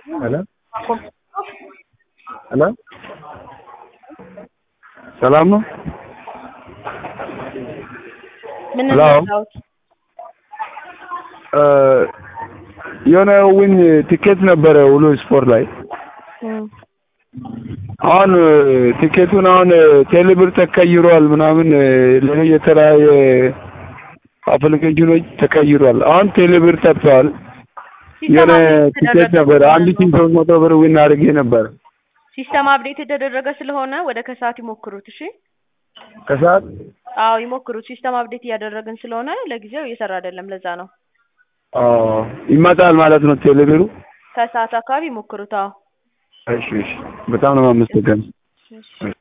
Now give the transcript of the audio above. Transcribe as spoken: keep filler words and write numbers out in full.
Hello? Hello? ሰላም ነው? ምን Hello? ነው? እ የሆነ ዊን ቲኬት ነበረ ውሎ ስፖርት ላይ እም አሁን ቲኬቱን አሁን ቴሌብር ተቀይሯል ምናምን ለኔ የተለያየ አፕሊኬሽኖች ተቀይሯል። አሁን ቴሌብር ተጥቷል። የሆነ ቲኬት ነበር አንድ ሺህ ሶስት መቶ ብር ዊን አድርጌ ነበር። ሲስተም አፕዴት የተደረገ ስለሆነ ወደ ከሰዓት ይሞክሩት። እሺ ከሰዓት አዎ ይሞክሩት። ሲስተም አፕዴት እያደረግን ስለሆነ ለጊዜው እየሰራ አይደለም፣ ለዛ ነው። አዎ ይመጣል ማለት ነው ቴሌብሩ። ከሰዓት አካባቢ ይሞክሩት። አዎ እሺ እሺ በጣም ነው የማመሰግነው። እሺ